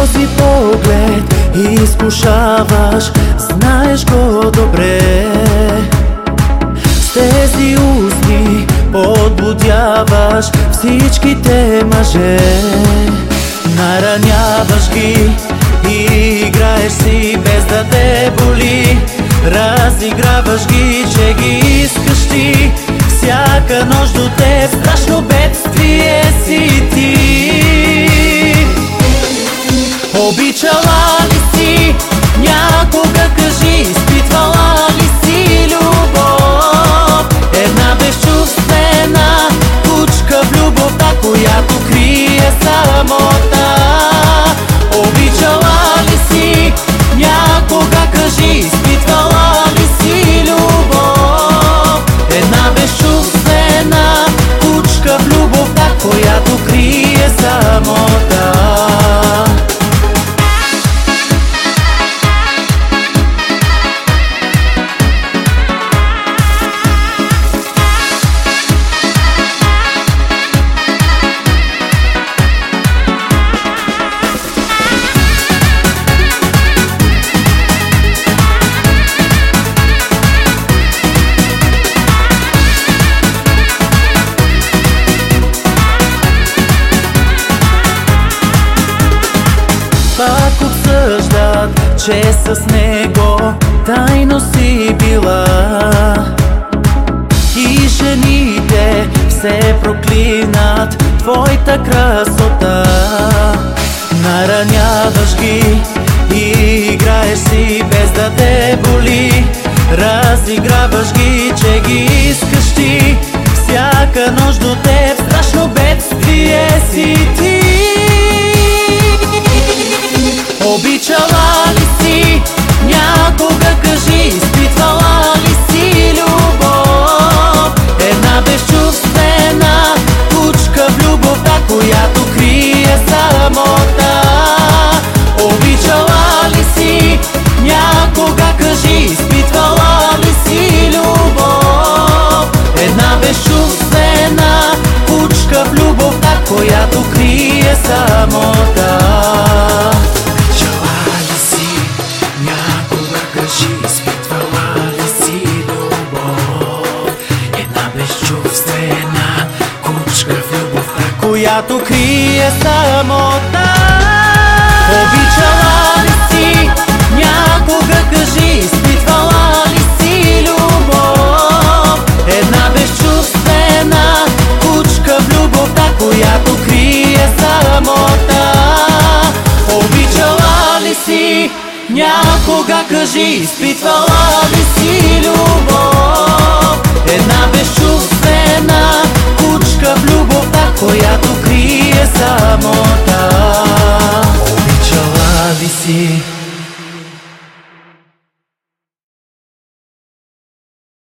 този поглед изкушаваш, знаеш го добре. С тези устни подбудяваш всичките мъже. Нараняваш ги и играеш си без да те боли. Разиграваш ги, че ги искаш ти. Всяка нощ до теб страшно бедствие си ти. Обичала ли си някога, кажи, изпитвала ли си любов? Една безчувствена кучка в любовта, която крие самота. Обичала ли си някога, кажи, изпитвала ли си любов? Една безчувствена кучка в любовта, която крие самота. Пак обсъждат, че с него тайно си била, и жените все проклинат твоята красота. Нараняваш ги и играеш си без да те боли. Разиграваш ги, че ги искаш ти. Всяка нощ до теб страшно бедствие си ти. Обичала ли си някога, кажи, изпитвала ли си любов? Една безчувствена кучка в любовта, която крие самота. Обичала ли си някога, кажи, изпитвала ли си любов? Една безчувствена кучка в любовта, която крие самота. Изпитвала ли си любов? Една безчувствена кучка в любовта, която крие самота. Обичала ли си някога, кажи, изпитвала ли си любов? Една безчувствена кучка в любовта, която крие самота. Обичала ли си някога, кажи, изпитвала ли си любов? Една безчувствена кучка в любовта, която крие самота. Обичала ли си